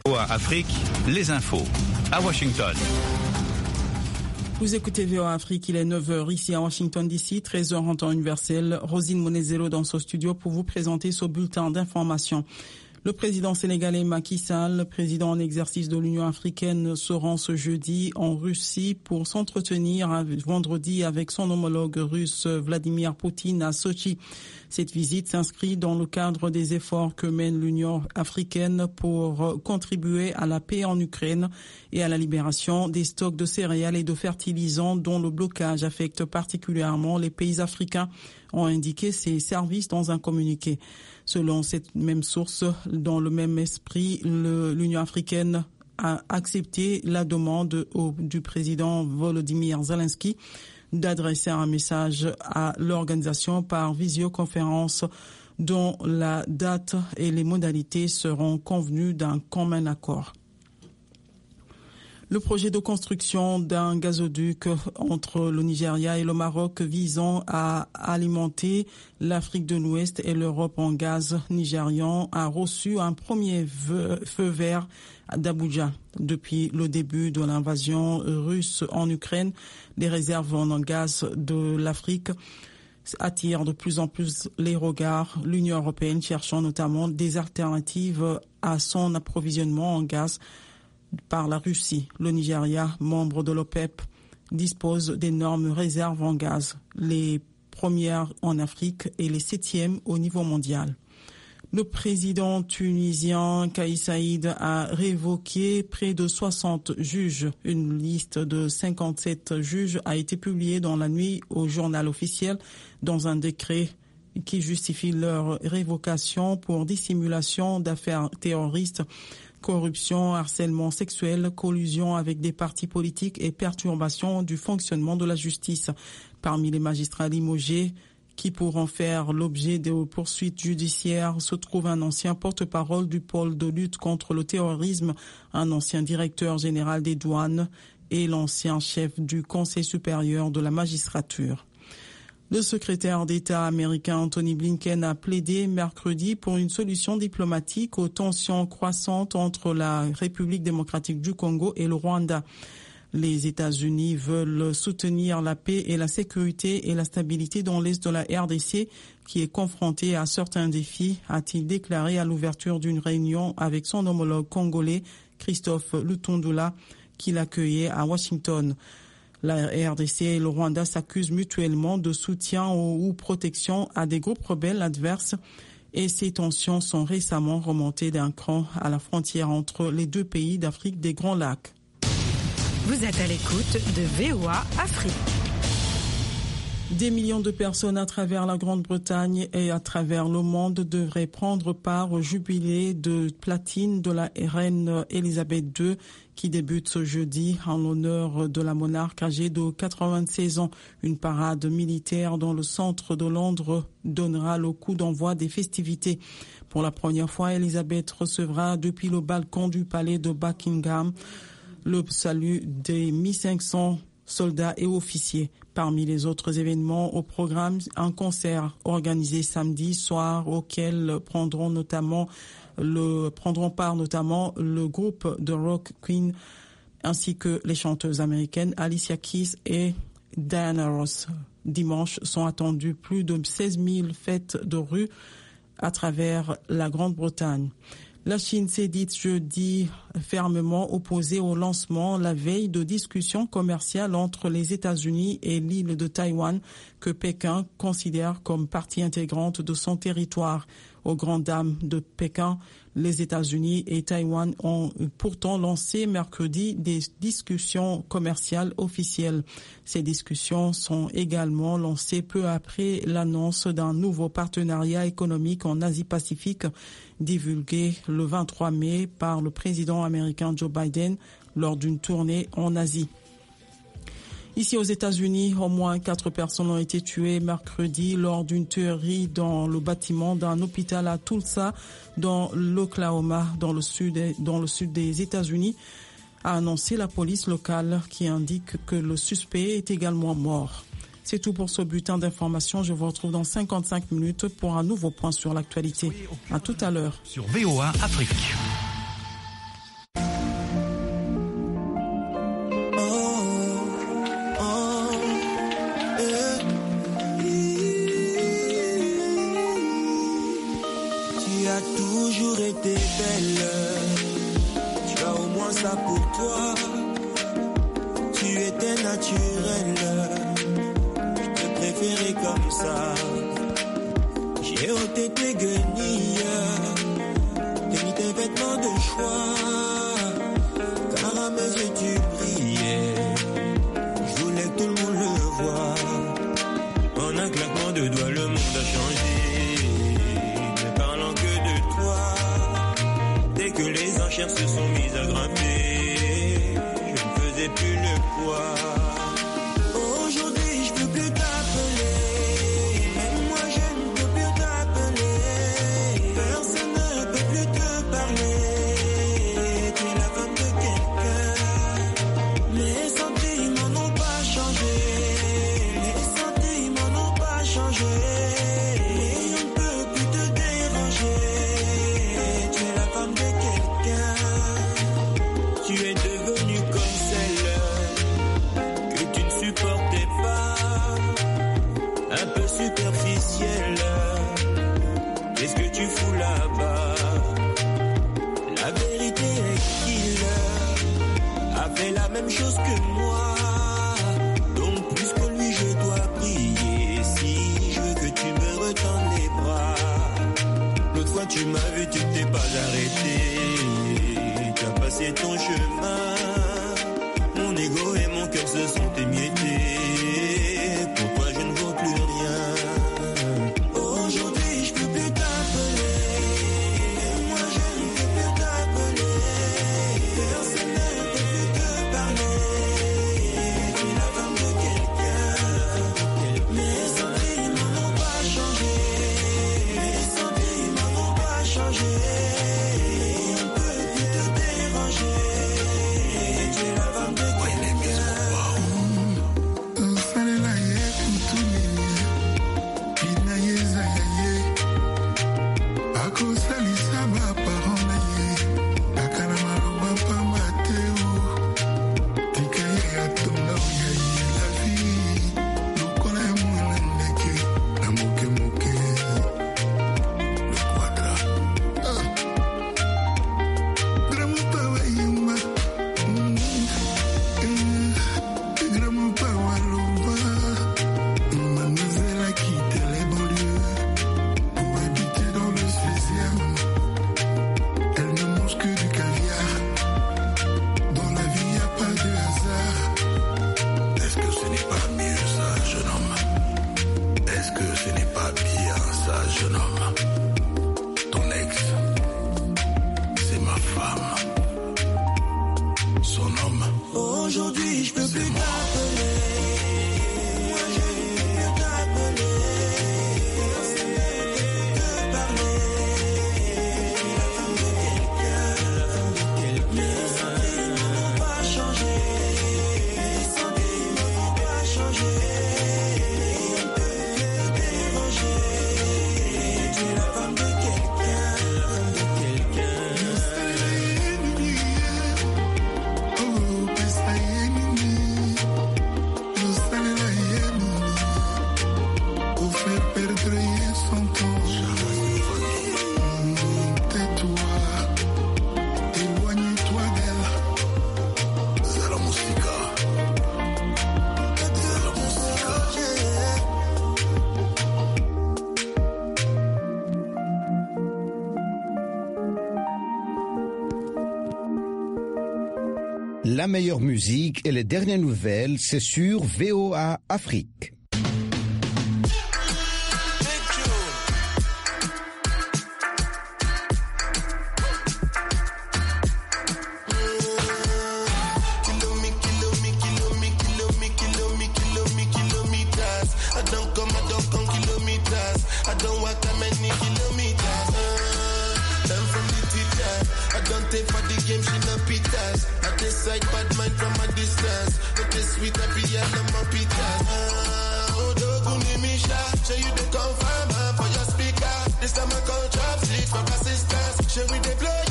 VOA Afrique, les infos à Washington. Vous écoutez VOA Afrique, il est 9h ici à Washington DC, 13h en temps universel. Rosine Monezero dans ce studio pour vous présenter ce bulletin d'information. Le président sénégalais Macky Sall, président en exercice de l'Union africaine, se rend ce jeudi en Russie pour s'entretenir vendredi avec son homologue russe Vladimir Poutine à Sochi. Cette visite s'inscrit dans le cadre des efforts que mène l'Union africaine pour contribuer à la paix en Ukraine et à la libération des stocks de céréales et de fertilisants dont le blocage affecte particulièrement les pays africains, ont indiqué ces services dans un communiqué. Selon cette même source, dans le même esprit, l'Union africaine a accepté la demande du président Volodymyr Zelensky d'adresser un message à l'organisation par visioconférence dont la date et les modalités seront convenues d'un commun accord. Le projet de construction d'un gazoduc entre le Nigeria et le Maroc visant à alimenter l'Afrique de l'Ouest et l'Europe en gaz nigérian a reçu un premier feu vert d'Abuja. Depuis le début de l'invasion russe en Ukraine, les réserves en gaz de l'Afrique attirent de plus en plus les regards, l'Union européenne cherchant notamment des alternatives à son approvisionnement en gaz par la Russie. Le Nigeria, membre de l'OPEP, dispose d'énormes réserves en gaz, les premières en Afrique et les 7e au niveau mondial. Le président tunisien Kais Saïed a révoqué près de 60 juges. Une liste de 57 juges a été publiée dans la nuit au journal officiel dans un décret qui justifie leur révocation pour dissimulation d'affaires terroristes, corruption, harcèlement sexuel, collusion avec des partis politiques et perturbation du fonctionnement de la justice. Parmi les magistrats limogés qui pourront faire l'objet de poursuites judiciaires se trouve un ancien porte-parole du pôle de lutte contre le terrorisme, un ancien directeur général des douanes et l'ancien chef du Conseil supérieur de la magistrature. Le secrétaire d'État américain Anthony Blinken a plaidé mercredi pour une solution diplomatique aux tensions croissantes entre la République démocratique du Congo et le Rwanda. Les États-Unis veulent soutenir la paix et la sécurité et la stabilité dans l'est de la RDC, qui est confrontée à certains défis, a-t-il déclaré à l'ouverture d'une réunion avec son homologue congolais, Christophe Lutundula, qui l'accueillait à Washington. La RDC et le Rwanda s'accusent mutuellement de soutien ou protection à des groupes rebelles adverses et ces tensions sont récemment remontées d'un cran à la frontière entre les deux pays d'Afrique des Grands Lacs. Vous êtes à l'écoute de VOA Afrique. Des millions de personnes à travers la Grande-Bretagne et à travers le monde devraient prendre part au jubilé de platine de la reine Elisabeth II qui débute ce jeudi en l'honneur de la monarque âgée de 96 ans. Une parade militaire dans le centre de Londres donnera le coup d'envoi des festivités. Pour la première fois, Elisabeth recevra depuis le balcon du palais de Buckingham le salut des 1500 soldats et officiers. Parmi les autres événements au programme, un concert organisé samedi soir auquel prendront part notamment le groupe de rock Queen ainsi que les chanteuses américaines Alicia Keys et Diana Ross. Dimanche sont attendues plus de 16 000 fêtes de rue à travers la Grande-Bretagne. La Chine s'est dite jeudi fermement opposée au lancement la veille de discussions commerciales entre les États-Unis et l'île de Taïwan que Pékin considère comme partie intégrante de son territoire. Aux grandes dames de Pékin, les États-Unis et Taïwan ont pourtant lancé mercredi des discussions commerciales officielles. Ces discussions sont également lancées peu après l'annonce d'un nouveau partenariat économique en Asie-Pacifique divulgué le 23 mai par le président américain Joe Biden lors d'une tournée en Asie. Ici aux États-Unis, au moins 4 personnes ont été tuées mercredi lors d'une tuerie dans le bâtiment d'un hôpital à Tulsa, dans l'Oklahoma, dans le sud des États-Unis, a annoncé la police locale qui indique que le suspect est également mort. C'est tout pour ce bulletin d'information. Je vous retrouve dans 55 minutes pour un nouveau point sur l'actualité. À tout à l'heure. Sur VOA Afrique. comment ça pour toi? Tu étais naturel, je te préférais comme ça. J'ai ôté tes guenilles, t'as mis tes vêtements de choix, car à mes yeux tu brillais. Je voulais que tout le monde le voie. En un claquement de doigts, le monde a changé. Ne parlant que de toi, dès que les enchères se sont mises à grimper, je ne faisais plus le poids. Aujourd'hui, je peux plus t'appeler. Même moi, je ne peux plus t'appeler. Personne ne peut plus te parler. Tu es la femme de quelqu'un. Mes sentiments n'ont pas changé. Les sentiments n'ont pas changé. Et on ne peut plus te déranger. Tu es la femme de quelqu'un. Tu es devenue comme celle que tu ne supportais pas, un peu superficielle. Qu'est-ce que tu fous là-bas? La vérité est qu'il a fait la même chose que moi. Donc plus que lui je dois prier. Si je veux que tu me retendes les bras. L'autre fois tu m'as vu, tu t'es pas arrêté. Tu as passé ton chemin. Mon ego et mon cœur se sont émiettés. Pour toi je ne vaux plus rien. Aujourd'hui je peux plus t'appeler. Moi je ne peux plus t'appeler. Personne ne peut plus te parler. Tu es la femme de quelqu'un. Mes sentiments n'ont pas changé. Mes sentiments n'ont pas changé. On ne peut plus te déranger. Tu es la femme de quelqu'un. Aujourd'hui, je peux plus t'appeler. Moi, je ne peux plus t'appeler. Personne ne peut te parler. Tu es la femme de quelqu'un. Mes sentiments n'ont pas changé. Mes sentiments n'ont pas changé. On ne peut plus te déranger. Tu es la femme de quelqu'un. La meilleure musique et les dernières nouvelles, c'est sur VOA Afrique. Show you the confirm for your speaker. This time I call chopsticks for assistance. Show we the blood.